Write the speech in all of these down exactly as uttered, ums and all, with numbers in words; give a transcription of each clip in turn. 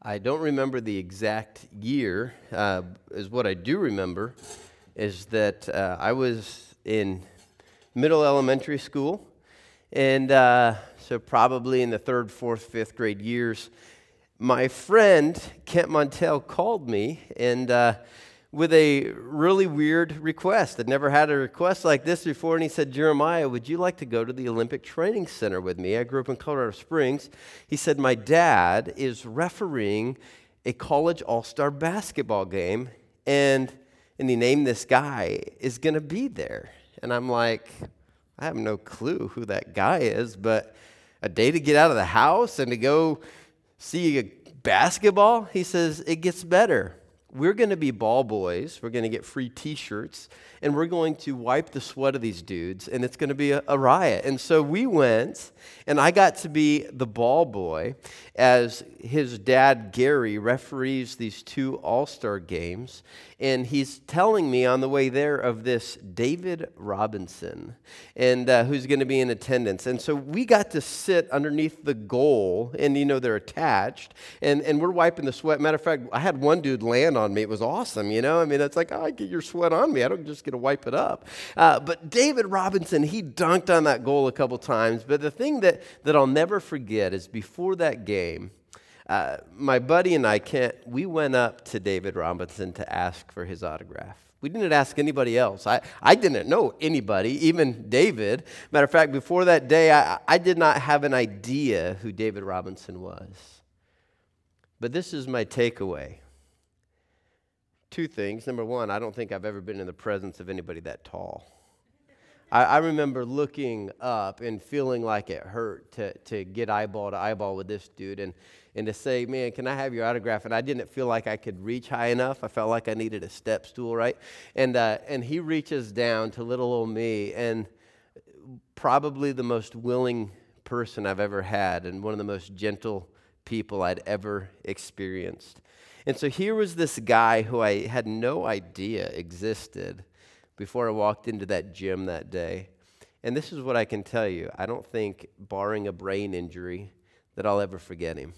I don't remember the exact year, uh, is what I do remember, is that uh, I was in middle elementary school, and uh, so probably in the third, fourth, fifth grade years, my friend Kent Montel called me, and uh, with a really weird request. I'd never had a request like this before, and he said, "Jeremiah, would you like to go to the Olympic Training Center with me?" I grew up in Colorado Springs. He said, "My dad is refereeing a college all-star basketball game, and, and he named this guy is going to be there." And I'm like, I have no clue who that guy is, but a day to get out of the house and to go see a basketball? He says, "It gets better. We're going to be ball boys. We're going to get free T-shirts, and we're going to wipe the sweat of these dudes, and it's going to be a, a riot." And so we went, and I got to be the ball boy as his dad, Gary, referees these two all-star games, and he's telling me on the way there of this David Robinson, and uh, who's going to be in attendance. And so we got to sit underneath the goal, and you know they're attached, and, and we're wiping the sweat. Matter of fact, I had one dude land on me. It was awesome, you know? I mean, it's like, oh, I get your sweat on me. I don't just get to wipe it up. Uh, but David Robinson, he dunked on that goal a couple times. But the thing that, that I'll never forget is before that game, uh, my buddy and I, Kent, we went up to David Robinson to ask for his autograph. We didn't ask anybody else. I, I didn't know anybody, even David. Matter of fact, before that day, I, I did not have an idea who David Robinson was. But this is my takeaway. Two things. Number one, I don't think I've ever been in the presence of anybody that tall. I, I remember looking up and feeling like it hurt to, to get eyeball to eyeball with this dude and, and to say, "Man, can I have your autograph?" And I didn't feel like I could reach high enough. I felt like I needed a step stool, right? And uh, and he reaches down to little old me, and probably the most willing person I've ever had and one of the most gentle people I'd ever experienced. And so here was this guy who I had no idea existed before I walked into that gym that day. And this is what I can tell you. I don't think, barring a brain injury, that I'll ever forget him.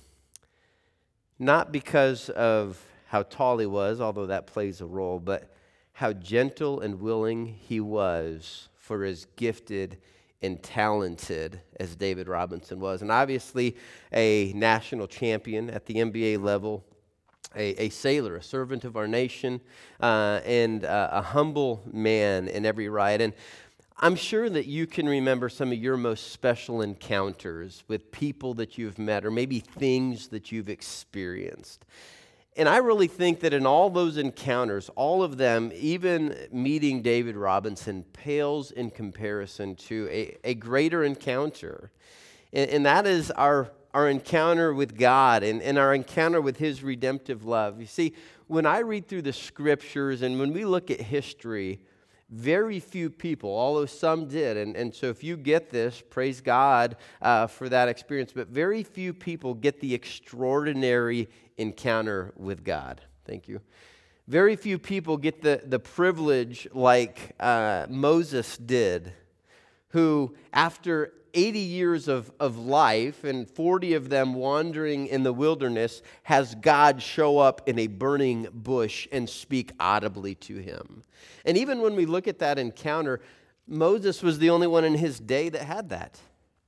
Not because of how tall he was, although that plays a role, but how gentle and willing he was for as gifted and talented as David Robinson was. And obviously a national champion at the N B A level, A, a sailor, a servant of our nation, uh, and uh, a humble man in every right. And I'm sure that you can remember some of your most special encounters with people that you've met, or maybe things that you've experienced. And I really think that in all those encounters, all of them, even meeting David Robinson, pales in comparison to a, a greater encounter. And, and that is our our encounter with God and, and our encounter with His redemptive love. You see, when I read through the Scriptures and when we look at history, very few people, although some did, and, and so if you get this, praise God uh, for that experience, but very few people get the extraordinary encounter with God. Thank you. Very few people get the, the privilege like uh, Moses did, who after eighty years of, of life and forty of them wandering in the wilderness, has God show up in a burning bush and speak audibly to him. And even when we look at that encounter, Moses was the only one in his day that had that.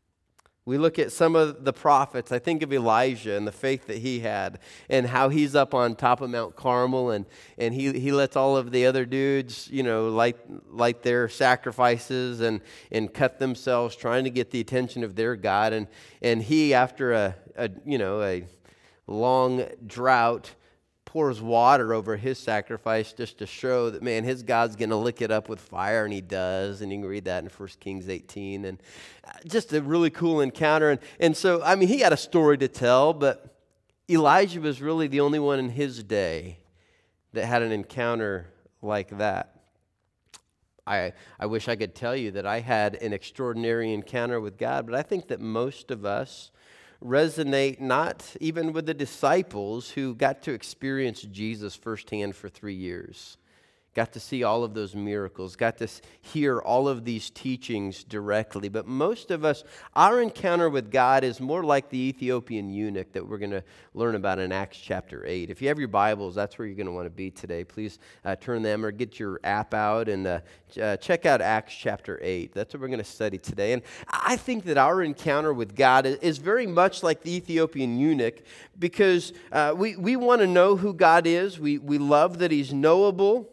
We look at some of the prophets. I think of Elijah and the faith that he had and how he's up on top of Mount Carmel and, and he, he lets all of the other dudes, you know, light, light their sacrifices and, and cut themselves trying to get the attention of their God. And, and he, after a, a, you know, a long drought, pours water over his sacrifice just to show that, man, his God's going to lick it up with fire, and he does. And you can read that in First Kings eighteen. And just a really cool encounter. And, and so, I mean, he had a story to tell, but Elijah was really the only one in his day that had an encounter like that. I, I wish I could tell you that I had an extraordinary encounter with God, but I think that most of us resonate not even with the disciples who got to experience Jesus firsthand for three years. got to see all of those miracles, got to hear all of these teachings directly. But most of us, our encounter with God is more like the Ethiopian eunuch that we're going to learn about in Acts chapter eight. If you have your Bibles, that's where you're going to want to be today. Please uh, turn them or get your app out and uh, uh, check out Acts chapter eight. That's what we're going to study today. And I think that our encounter with God is very much like the Ethiopian eunuch because uh, we, we want to know who God is. We, we love that He's knowable.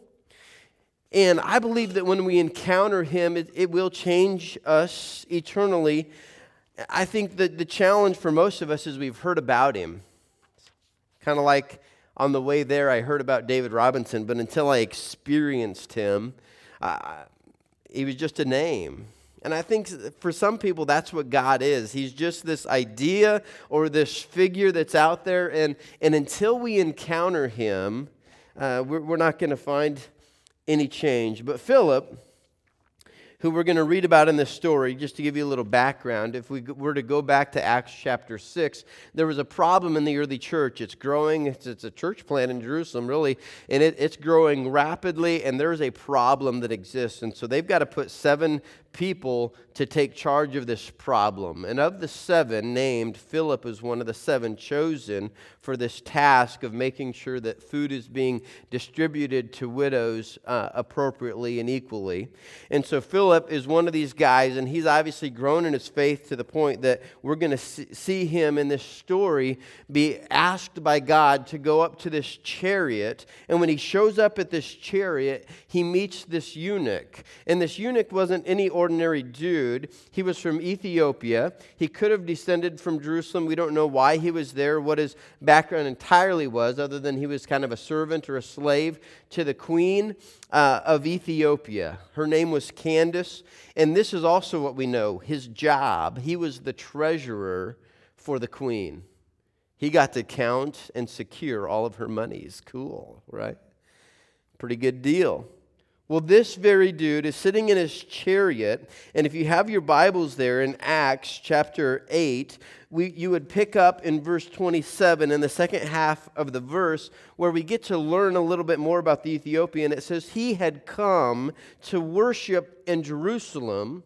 And I believe that when we encounter Him, it, it will change us eternally. I think that the challenge for most of us is we've heard about Him. Kind of like on the way there, I heard about David Robinson, but until I experienced Him, uh, he was just a name. And I think for some people, that's what God is. He's just this idea or this figure that's out there. And, and until we encounter Him, uh, we're, we're not going to find any change. But Philip, who we're going to read about in this story, just to give you a little background, if we were to go back to Acts chapter six, there was a problem in the early church. It's growing. It's, it's a church plant in Jerusalem, really, and it, it's growing rapidly, and there's a problem that exists. And so they've got to put seven people to take charge of this problem. And of the seven named, Philip is one of the seven chosen for this task of making sure that food is being distributed to widows uh, appropriately and equally. And so Philip is one of these guys, and he's obviously grown in his faith to the point that we're going to see him in this story be asked by God to go up to this chariot. And when he shows up at this chariot, he meets this eunuch. And this eunuch wasn't any ordinary ordinary dude. He was from Ethiopia. He could have descended from Jerusalem. We don't know why he was there, what his background entirely was, other than he was kind of a servant or a slave to the queen uh, of Ethiopia. Her name was Candace. And this is also what we know. His job, he was the treasurer for the queen. He got to count and secure all of her monies. Cool, right? Pretty good deal. Well, this very dude is sitting in his chariot, and if you have your Bibles there in Acts chapter eight, we, you would pick up in verse twenty-seven in the second half of the verse where we get to learn a little bit more about the Ethiopian. It says he had come to worship in Jerusalem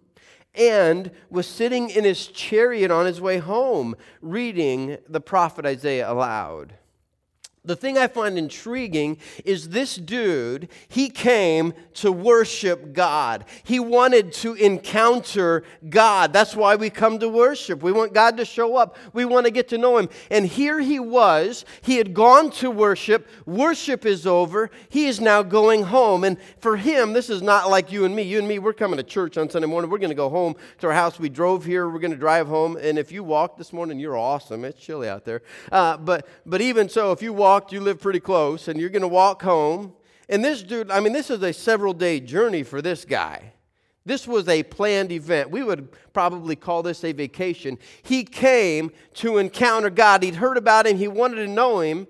and was sitting in his chariot on his way home, reading the prophet Isaiah aloud. The thing I find intriguing is this dude, he came to worship God. He wanted to encounter God. That's why we come to worship. We want God to show up. We want to get to know Him. And here he was. He had gone to worship. Worship is over. He is now going home. And for him, this is not like you and me. You and me, we're coming to church on Sunday morning. We're going to go home to our house. We drove here. We're going to drive home. And if you walked this morning, you're awesome. It's chilly out there. Uh, but, but even so, if you walk, you live pretty close, and you're going to walk home. And this dude, I mean, this is a several-day journey for this guy. This was a planned event. We would probably call this a vacation. He came to encounter God. He'd heard about Him. He wanted to know Him.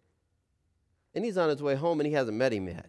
And he's on his way home, and he hasn't met Him yet.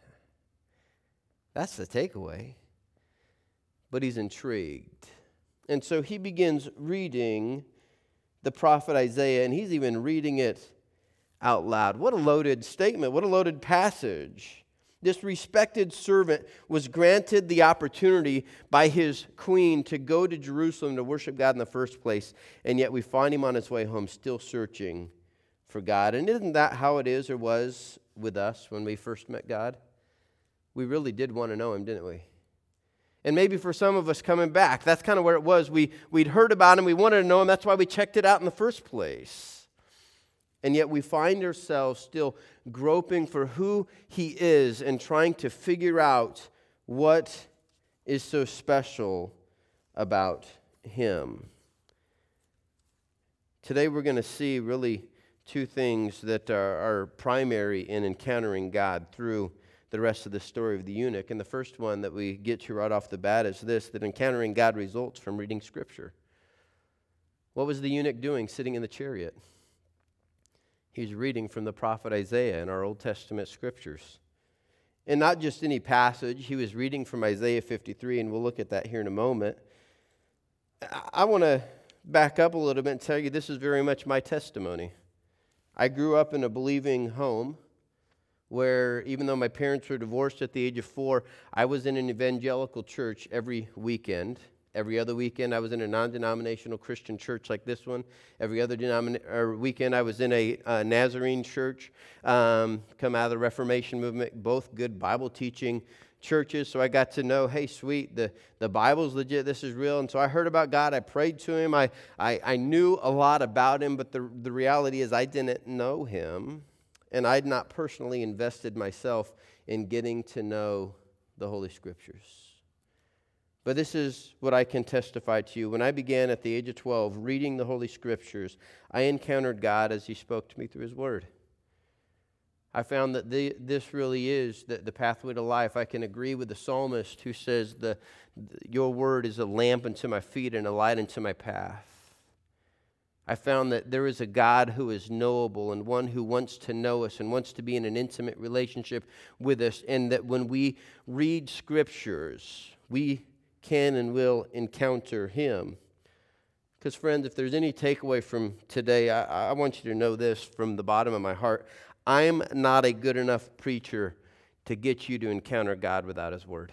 That's the takeaway. But he's intrigued. And so he begins reading the prophet Isaiah, and he's even reading it out loud. What a loaded statement. What a loaded passage. This respected servant was granted the opportunity by his queen to go to Jerusalem to worship God in the first place, and yet we find him on his way home still searching for God. And isn't that how it is or was with us when we first met God? We really did want to know Him, didn't we? And maybe for some of us coming back, that's kind of where it was. We, we'd heard about Him, we wanted to know Him, that's why we checked it out in the first place. And yet we find ourselves still groping for who He is and trying to figure out what is so special about Him. Today we're going to see really two things that are, are primary in encountering God through the rest of the story of the eunuch. And the first one that we get to right off the bat is this, that encountering God results from reading Scripture. What was the eunuch doing sitting in the chariot? He's reading from the prophet Isaiah in our Old Testament scriptures. And not just any passage. He was reading from Isaiah fifty-three, and we'll look at that here in a moment. I want to back up a little bit and tell you this is very much my testimony. I grew up in a believing home where even though my parents were divorced at the age of four, I was in an evangelical church every weekend. Every other weekend, I was in a non-denominational Christian church like this one. Every other denomina- or weekend, I was in a uh, Nazarene church, um, come out of the Reformation movement, both good Bible teaching churches. So I got to know, hey, sweet, the, the Bible's legit, this is real. And so I heard about God, I prayed to him, I, I, I knew a lot about him, but the, the reality is I didn't know him, and I'd not personally invested myself in getting to know the Holy Scriptures. But this is what I can testify to you. When I began at the age of twelve reading the Holy Scriptures, I encountered God as he spoke to me through his word. I found that the, this really is the, the pathway to life. I can agree with the psalmist who says, the, your word is a lamp unto my feet and a light unto my path. I found that there is a God who is knowable and one who wants to know us and wants to be in an intimate relationship with us, and that when we read Scriptures, we can and will encounter him. Because friends, if there's any takeaway from today, I, I want you to know this from the bottom of my heart. I'm not a good enough preacher to get you to encounter God without his word.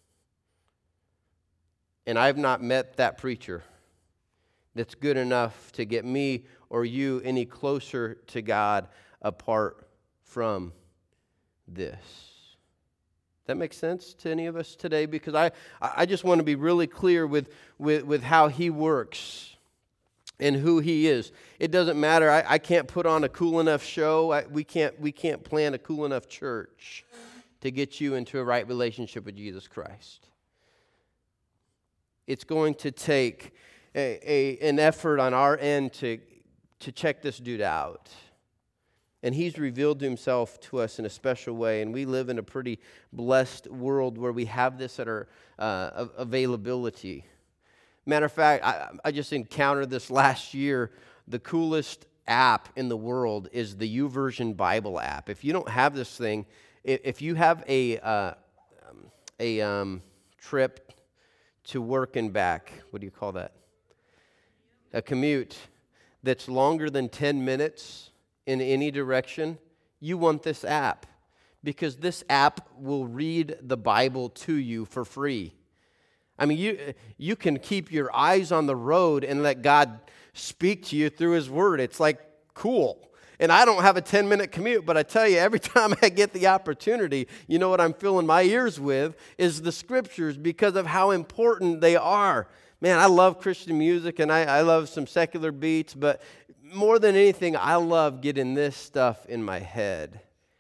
And I've not met that preacher that's good enough to get me or you any closer to God apart from this. That makes sense to any of us today? Because I, I just want to be really clear with, with, with how he works and who he is. It doesn't matter. I, I can't put on a cool enough show. I, we can't we can't plan a cool enough church to get you into a right relationship with Jesus Christ. It's going to take a, a, an effort on our end to, to check this dude out. And he's revealed himself to us in a special way. And we live in a pretty blessed world where we have this at our uh, availability. Matter of fact, I, I just encountered this last year. The coolest app in the world is the YouVersion Bible app. If you don't have this thing, if you have a, uh, a um, trip to work and back, what do you call that? A commute that's longer than ten minutes, in any direction, you want this app, because this app will read the Bible to you for free. I mean, you you can keep your eyes on the road and let God speak to you through his word. It's like cool. And I don't have a ten-minute commute, but I tell you, every time I get the opportunity, you know what I'm filling my ears with is the Scriptures, because of how important they are. Man, I love Christian music, and I, I love some secular beats, but more than anything, I love getting this stuff in my head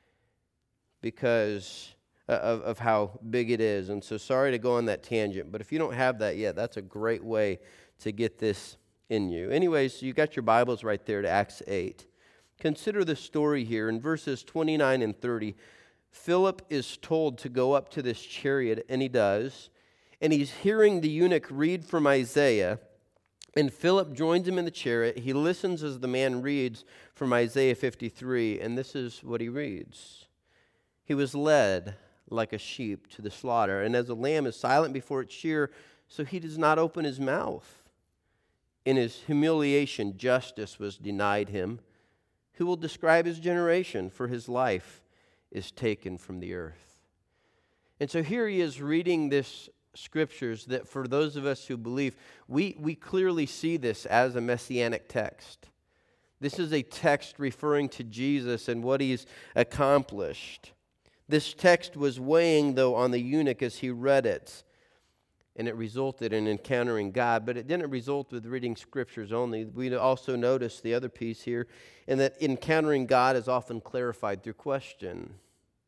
because of, of how big it is. And so sorry to go on that tangent, but if you don't have that yet, that's a great way to get this in you. Anyways, so you got your Bibles right there to Acts eight. Consider the story here. In verses twenty-nine and thirty, Philip is told to go up to this chariot, and he does. And he's hearing the eunuch read from Isaiah. And Philip joins him in the chariot. He listens as the man reads from Isaiah fifty-three, and this is what he reads. He was led like a sheep to the slaughter, and as a lamb is silent before its shearer, so he does not open his mouth. In his humiliation, justice was denied him. Who will describe his generation? For his life is taken from the earth. And so here he is reading this Scriptures that for those of us who believe, we, we clearly see this as a messianic text. This is a text referring to Jesus and what he's accomplished. This text was weighing, though, on the eunuch as he read it, and it resulted in encountering God, but it didn't result with reading Scriptures only. We also notice the other piece here, in that encountering God is often clarified through question.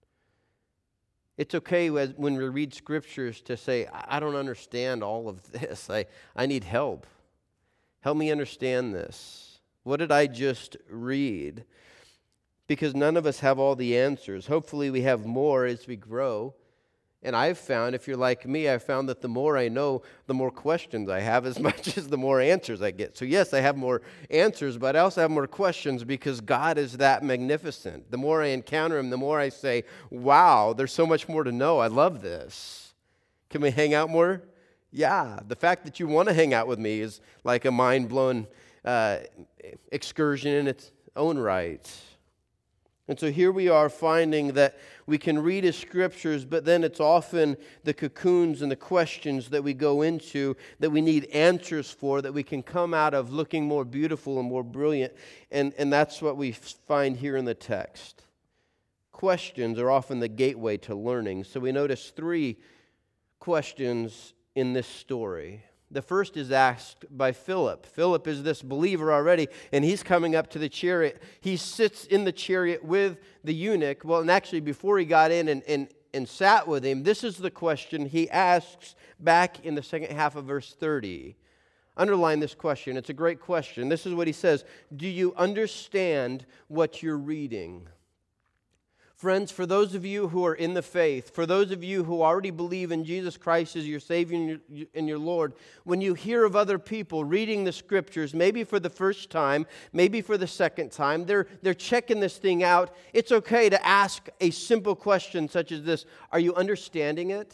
It's okay when we read Scriptures to say, I don't understand all of this. I, I need help. Help me understand this. What did I just read? Because none of us have all the answers. Hopefully we have more as we grow. And I've found, if you're like me, I've found that the more I know, the more questions I have, as much as the more answers I get. So yes, I have more answers, but I also have more questions because God is that magnificent. The more I encounter him, the more I say, wow, there's so much more to know. I love this. Can we hang out more? Yeah. The fact that you want to hang out with me is like a mind-blowing uh, excursion in its own right. And so here we are finding that we can read His Scriptures, but then it's often the cocoons and the questions that we go into that we need answers for, that we can come out of looking more beautiful and more brilliant. And, and that's what we find here in the text. Questions are often the gateway to learning. So we notice three questions in this story. The first is asked by Philip. Philip is this believer already, and he's coming up to the chariot. He sits in the chariot with the eunuch. Well, and actually, before he got in and, and, and sat with him, this is the question he asks back in the second half of verse thirty. Underline this question. It's a great question. This is what he says. Do you understand what you're reading? Friends, for those of you who are in the faith, for those of you who already believe in Jesus Christ as your Savior and your, and your Lord, when you hear of other people reading the Scriptures, maybe for the first time, maybe for the second time, they're, they're checking this thing out, it's okay to ask a simple question such as this: are you understanding it?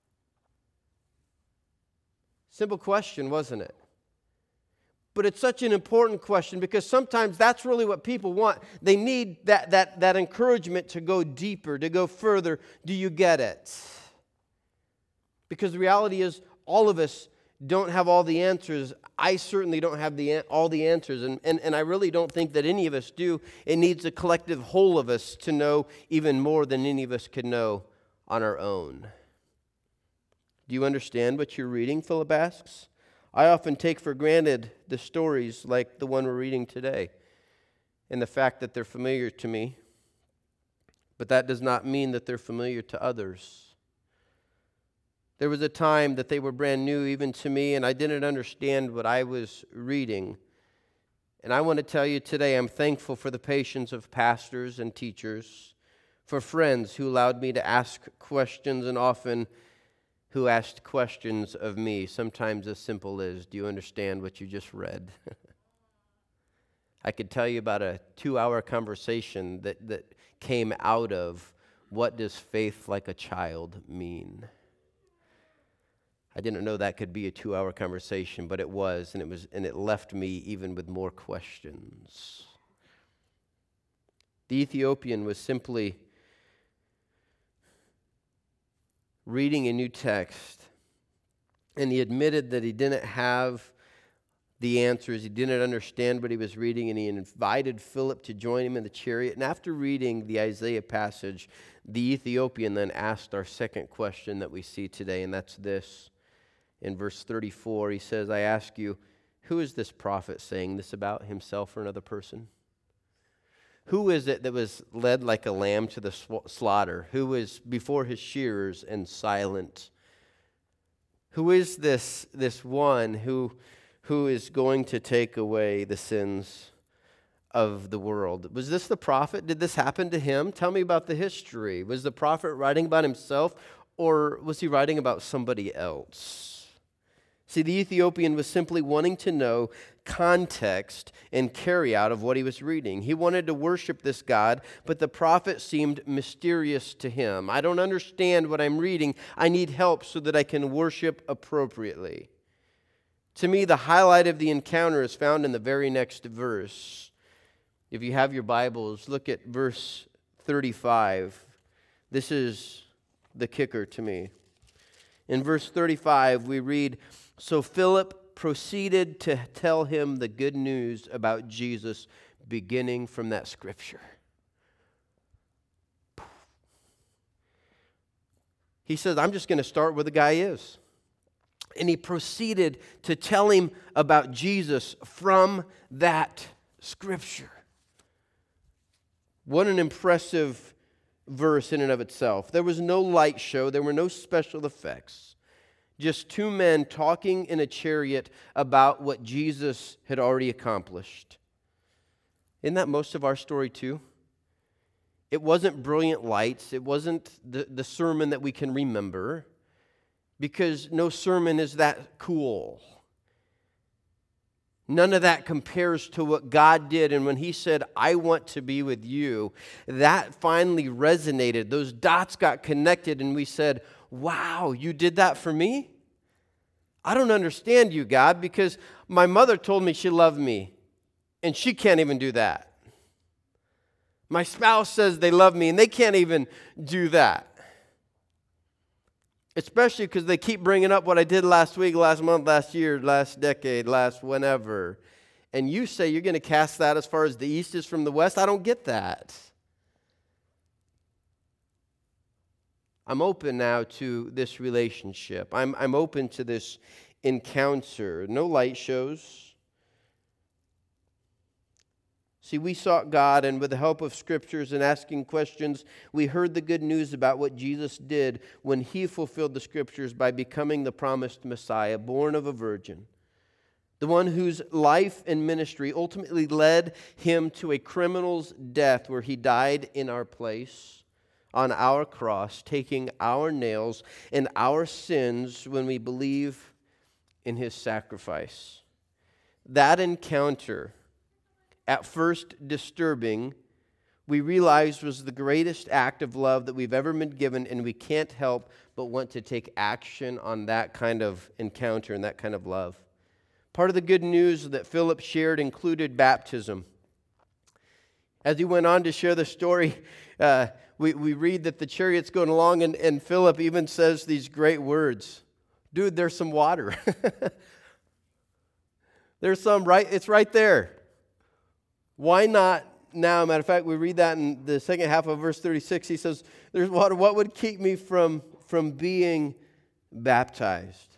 Simple question, wasn't it? But it's such an important question because sometimes that's really what people want. They need that, that, that encouragement to go deeper, to go further. Do you get it? Because the reality is all of us don't have all the answers. I certainly don't have the all the answers. And, and, and I really don't think that any of us do. It needs a collective whole of us to know even more than any of us could know on our own. Do you understand what you're reading, Philip asks? I often take for granted the stories like the one we're reading today and the fact that they're familiar to me, but that does not mean that they're familiar to others. There was a time that they were brand new even to me, and I didn't understand what I was reading. And I want to tell you today, I'm thankful for the patience of pastors and teachers, for friends who allowed me to ask questions, and often who asked questions of me, sometimes as simple as, do you understand what you just read? I could tell you about a two-hour conversation that, that came out of, what does faith like a child mean? I didn't know that could be a two-hour conversation, but it was, and it was, and it left me even with more questions. The Ethiopian was simply reading a new text, and he admitted that he didn't have the answers. He didn't understand what he was reading, and he invited Philip to join him in the chariot. And after reading the Isaiah passage, the Ethiopian then asked our second question that we see today, and that's this. In verse thirty-four, he says, I ask you, who is this prophet saying this about, himself or another person? Who is it that was led like a lamb to the slaughter? Who was before his shearers and silent? Who is this, this one who, who is going to take away the sins of the world? Was this the prophet? Did this happen to him? Tell me about the history. Was the prophet writing about himself, or was he writing about somebody else? See, the Ethiopian was simply wanting to know context and carry out of what he was reading. He wanted to worship this God, but the prophet seemed mysterious to him. I don't understand what I'm reading. I need help so that I can worship appropriately. To me, the highlight of the encounter is found in the very next verse. If you have your Bibles, look at verse thirty-five. This is the kicker to me. In verse thirty-five, we read, so Philip proceeded to tell him the good news about Jesus, beginning from that scripture. He says, I'm just going to start where the guy is. And he proceeded to tell him about Jesus from that scripture. What an impressive verse in and of itself. There was no light show. There were no special effects. Just two men talking in a chariot about what Jesus had already accomplished. Isn't that most of our story too? It wasn't brilliant lights. It wasn't the, the sermon that we can remember, because no sermon is that cool. None of that compares to what God did. And when He said, I want to be with you, that finally resonated. Those dots got connected, and we said, wow, you did that for me? I don't understand you, God, because my mother told me she loved me, and she can't even do that. My spouse says they love me, and they can't even do that. Especially because they keep bringing up what I did last week, last month, last year, last decade, last whenever. And you say you're going to cast that as far as the east is from the west. I don't get that. I'm open now to this relationship. I'm, I'm open to this encounter. No light shows. See, we sought God, and with the help of scriptures and asking questions, we heard the good news about what Jesus did when he fulfilled the scriptures by becoming the promised Messiah, born of a virgin. The one whose life and ministry ultimately led him to a criminal's death where he died in our place on our cross, taking our nails and our sins when we believe in his sacrifice. That encounter, at first disturbing, we realized was the greatest act of love that we've ever been given, and we can't help but want to take action on that kind of encounter and that kind of love. Part of the good news that Philip shared included baptism. As he went on to share the story, uh, we, we read that the chariot's going along, and, and Philip even says these great words. Dude, there's some water. There's some, right? It's right there. Why not now? Matter of fact, we read that in the second half of verse thirty-six. He says, there's water. What would keep me from, from being baptized?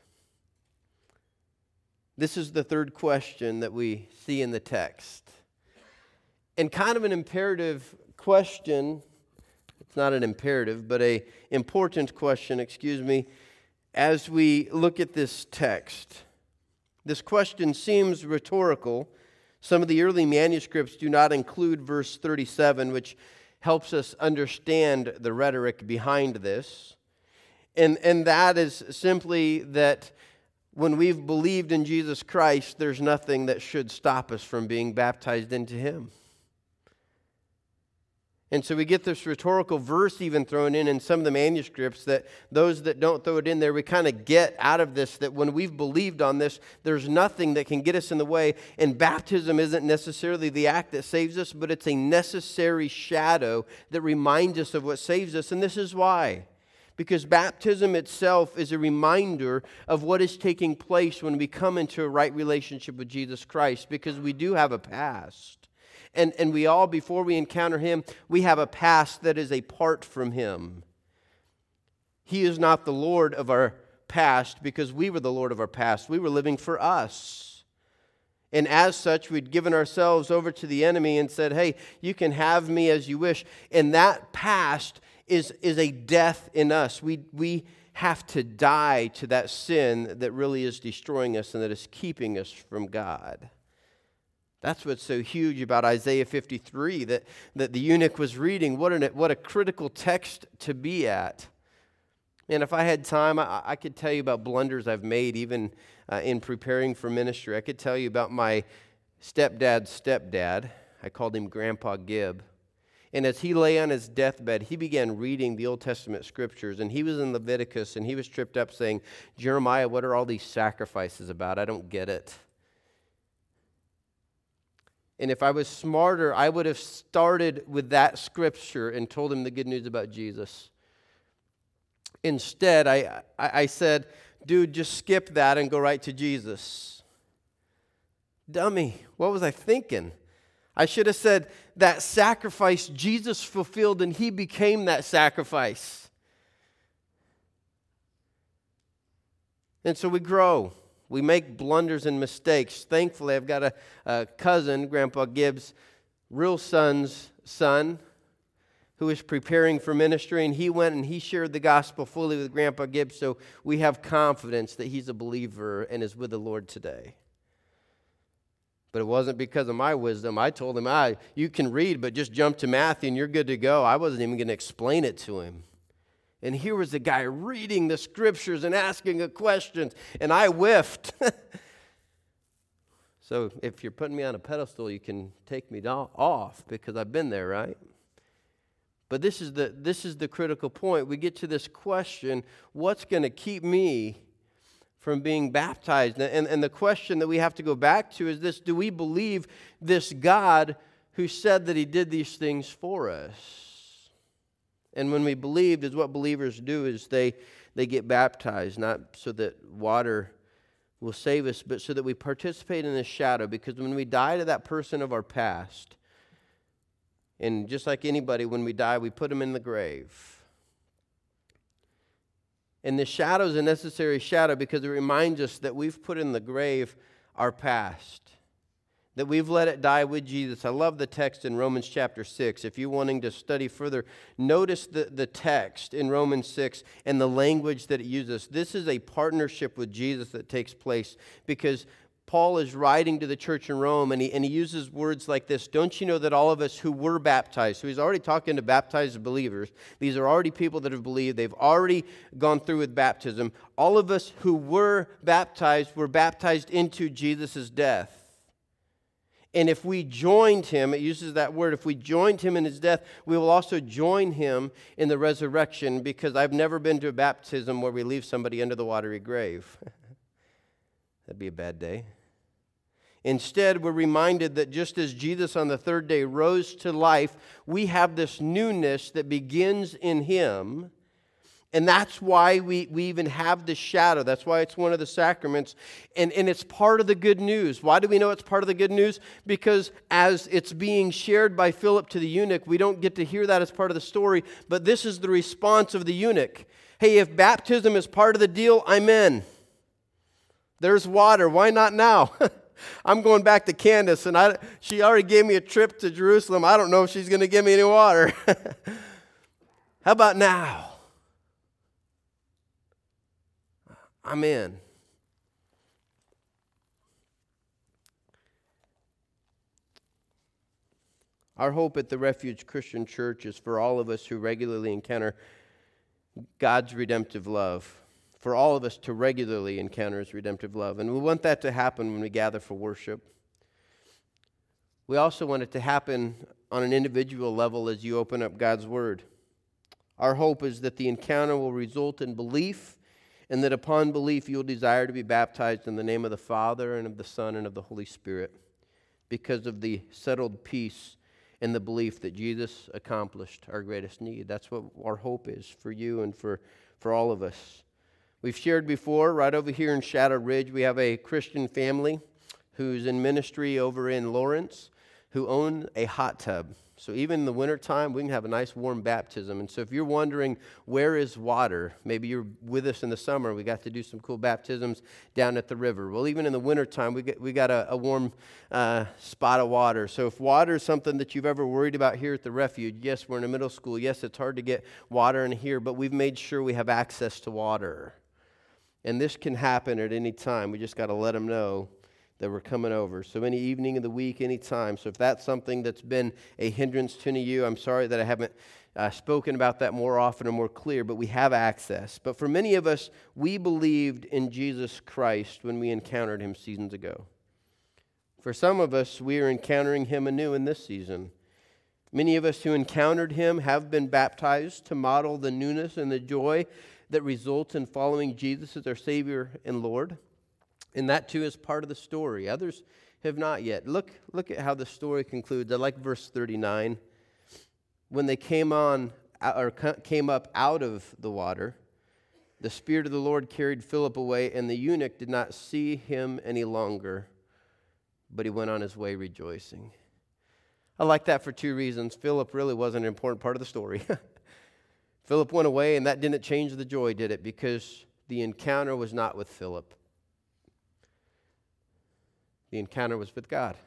This is the third question that we see in the text. And kind of an imperative question. It's not an imperative, but a important question, excuse me, as we look at this text. This question seems rhetorical. Some of the early manuscripts do not include verse thirty-seven, which helps us understand the rhetoric behind this. And, and that is simply that when we've believed in Jesus Christ, there's nothing that should stop us from being baptized into him. And so we get this rhetorical verse even thrown in in some of the manuscripts that those that don't throw it in there, we kind of get out of this that when we've believed on this, there's nothing that can get us in the way. And baptism isn't necessarily the act that saves us, but it's a necessary shadow that reminds us of what saves us. And this is why. Because baptism itself is a reminder of what is taking place when we come into a right relationship with Jesus Christ. Because we do have a past. And, and we all, before we encounter him, we have a past that is apart from him. He is not the Lord of our past because we were the Lord of our past. We were living for us. And as such, we'd given ourselves over to the enemy and said, hey, you can have me as you wish. And that past is, is a death in us. We, we have to die to that sin that really is destroying us and that is keeping us from God. That's what's so huge about Isaiah fifty-three that, that the eunuch was reading. What, an, what a critical text to be at. And if I had time, I, I could tell you about blunders I've made even uh, in preparing for ministry. I could tell you about my stepdad's stepdad. I called him Grandpa Gibb. And as he lay on his deathbed, he began reading the Old Testament scriptures. And he was in Leviticus, and he was tripped up saying, Jeremiah, what are all these sacrifices about? I don't get it. And if I was smarter, I would have started with that scripture and told him the good news about Jesus. Instead, I, I, I said, dude, just skip that and go right to Jesus. Dummy, what was I thinking? I should have said that sacrifice Jesus fulfilled and he became that sacrifice. And so we grow. We make blunders and mistakes. Thankfully, I've got a, a cousin, Grandpa Gibbs' real son's son, who is preparing for ministry, and he went and he shared the gospel fully with Grandpa Gibbs, so we have confidence that he's a believer and is with the Lord today. But it wasn't because of my wisdom. I told him, ah, you can read, but just jump to Matthew and you're good to go. I wasn't even going to explain it to him. And here was the guy reading the scriptures and asking a question, and I whiffed. So if you're putting me on a pedestal, you can take me off because I've been there, right? But this is the this is the critical point. We get to this question, what's going to keep me from being baptized? And, and the question that we have to go back to is this: do we believe this God who said that he did these things for us. And when we believed, is what believers do, is they, they get baptized, not so that water will save us, but so that we participate in the shadow. Because when we die to that person of our past, and just like anybody, when we die, we put them in the grave. And the shadow is a necessary shadow because it reminds us that we've put in the grave our past, that we've let it die with Jesus. I love the text in Romans chapter six. If you're wanting to study further, notice the, the text in Romans six and the language that it uses. This is a partnership with Jesus that takes place because Paul is writing to the church in Rome, and he, and he uses words like this. Don't you know that all of us who were baptized, so he's already talking to baptized believers. These are already people that have believed. They've already gone through with baptism. All of us who were baptized were baptized into Jesus' death. And if we joined him, it uses that word, if we joined him in his death, we will also join him in the resurrection, because I've never been to a baptism where we leave somebody under the watery grave. That'd be a bad day. Instead, we're reminded that just as Jesus on the third day rose to life, we have this newness that begins in him. And that's why we, we even have the shadow. That's why it's one of the sacraments. And, and it's part of the good news. Why do we know it's part of the good news? Because as it's being shared by Philip to the eunuch, we don't get to hear that as part of the story. But this is the response of the eunuch. Hey, if baptism is part of the deal, I'm in. There's water. Why not now? I'm going back to Candace, and I, she already gave me a trip to Jerusalem. I don't know if she's going to give me any water. How about now? I'm in. Our hope at the Refuge Christian Church is for all of us who regularly encounter God's redemptive love. For all of us to regularly encounter his redemptive love. And we want that to happen when we gather for worship. We also want it to happen on an individual level as you open up God's Word. Our hope is that the encounter will result in belief, and that upon belief you'll desire to be baptized in the name of the Father and of the Son and of the Holy Spirit, because of the settled peace and the belief that Jesus accomplished our greatest need. That's what our hope is for you and for, for all of us. We've shared before, right over here in Shadow Ridge, we have a Christian family who's in ministry over in Lawrence, who own a hot tub. So even in the wintertime, we can have a nice warm baptism. And so if you're wondering, where is water? Maybe you're with us in the summer. We got to do some cool baptisms down at the river. Well, even in the wintertime, we got, we got a, a warm uh, spot of water. So if water is something that you've ever worried about here at the Refuge, yes, we're in a middle school. Yes, it's hard to get water in here, but we've made sure we have access to water. And this can happen at any time. We just got to let them know that we're coming over. So any evening of the week, any time. So if that's something that's been a hindrance to any of you, I'm sorry that I haven't uh, spoken about that more often or more clear, but we have access. But for many of us, we believed in Jesus Christ when we encountered him seasons ago. For some of us, we are encountering him anew in this season. Many of us who encountered him have been baptized to model the newness and the joy that results in following Jesus as our Savior and Lord. And that too is part of the story. Others have not yet. Look, look at how the story concludes. I like verse thirty-nine. When they came on or came up out of the water, the Spirit of the Lord carried Philip away, and the eunuch did not see him any longer, but he went on his way rejoicing. I like that for two reasons. Philip really wasn't an important part of the story. Philip went away, and that didn't change the joy, did it? Because the encounter was not with Philip. The encounter was with God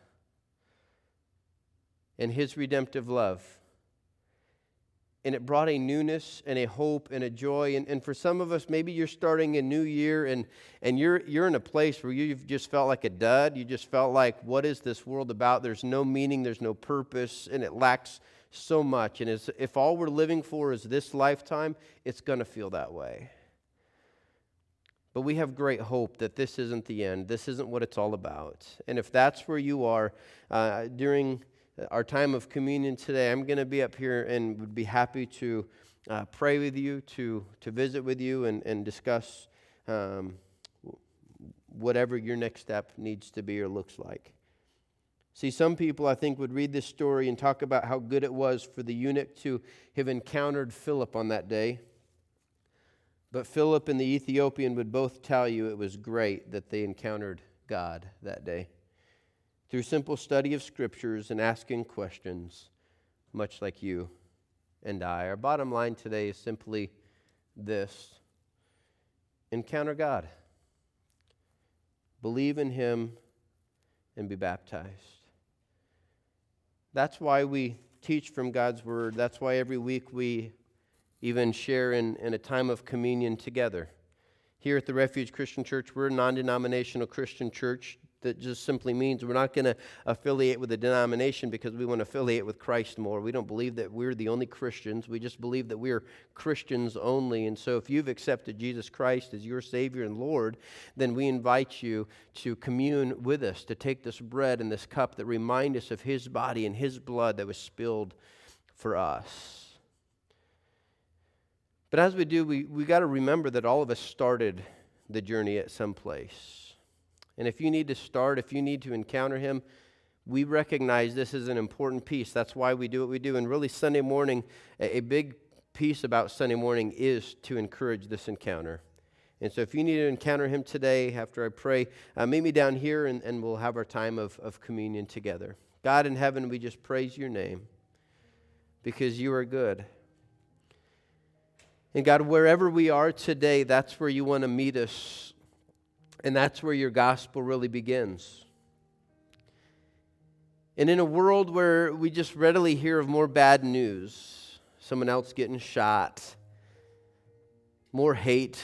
and his redemptive love. And it brought a newness and a hope and a joy. And, and for some of us, maybe you're starting a new year and, and you're, you're in a place where you've just felt like a dud. You just felt like, what is this world about? There's no meaning, there's no purpose, and it lacks so much. And as, if all we're living for is this lifetime, it's going to feel that way. But we have great hope that this isn't the end. This isn't what it's all about. And if that's where you are, uh, during our time of communion today, I'm going to be up here and would be happy to uh, pray with you, to to visit with you, and, and discuss um, whatever your next step needs to be or looks like. See, some people, I think, would read this story and talk about how good it was for the eunuch to have encountered Philip on that day. But Philip and the Ethiopian would both tell you it was great that they encountered God that day. Through simple study of scriptures and asking questions, much like you and I. Our bottom line today is simply this: encounter God. Believe in Him and be baptized. That's why we teach from God's Word. That's why every week we even share in, in a time of communion together. Here at the Refuge Christian Church, we're a non-denominational Christian church. That just simply means we're not going to affiliate with a denomination because we want to affiliate with Christ more. We don't believe that we're the only Christians. We just believe that we're Christians only. And so if you've accepted Jesus Christ as your Savior and Lord, then we invite you to commune with us, to take this bread and this cup that remind us of His body and His blood that was spilled for us. But as we do, we we got to remember that all of us started the journey at some place. And if you need to start, if you need to encounter Him, we recognize this is an important piece. That's why we do what we do. And really, Sunday morning, a, a big piece about Sunday morning is to encourage this encounter. And so if you need to encounter Him today, after I pray, uh, meet me down here and, and we'll have our time of, of communion together. God in heaven, we just praise your name because you are good. And God, wherever we are today, that's where you want to meet us. And that's where your gospel really begins. And in a world where we just readily hear of more bad news, someone else getting shot, more hate,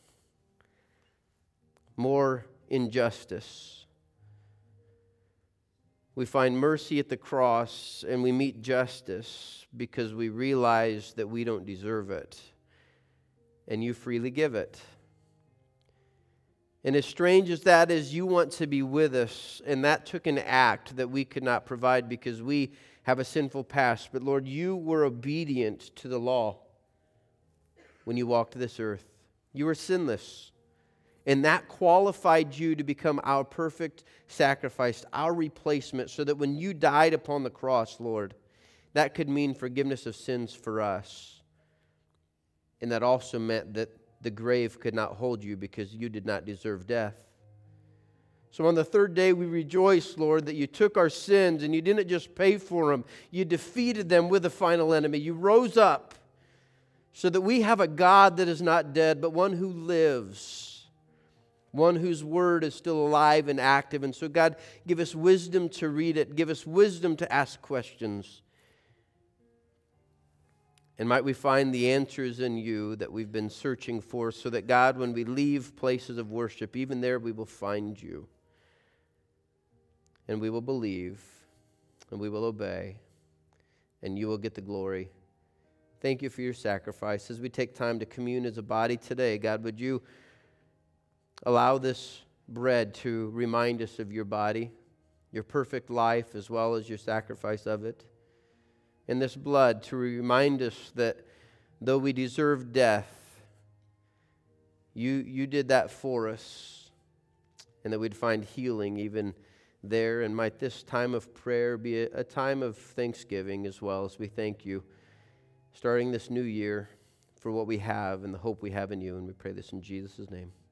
more injustice, we find mercy at the cross and we meet justice because we realize that we don't deserve it, and you freely give it. And as strange as that is, you want to be with us, and that took an act that we could not provide because we have a sinful past. But Lord, you were obedient to the law when you walked this earth. You were sinless, and that qualified you to become our perfect sacrifice, our replacement, so that when you died upon the cross, Lord, that could mean forgiveness of sins for us. And that also meant that the grave could not hold you because you did not deserve death. So on the third day we rejoice, Lord, that you took our sins and you didn't just pay for them. You defeated them with the final enemy. You rose up so that we have a God that is not dead, but one who lives, one whose word is still alive and active. And so God, give us wisdom to read it. Give us wisdom to ask questions. And might we find the answers in you that we've been searching for, so that, God, when we leave places of worship, even there we will find you. And we will believe, and we will obey, and you will get the glory. Thank you for your sacrifice. As we take time to commune as a body today, God, would you allow this bread to remind us of your body, your perfect life, as well as your sacrifice of it. And this blood to remind us that though we deserve death, you, you did that for us, and that we'd find healing even there. And might this time of prayer be a, a time of thanksgiving as well, as we thank you, starting this new year, for what we have and the hope we have in you. And we pray this in Jesus' name.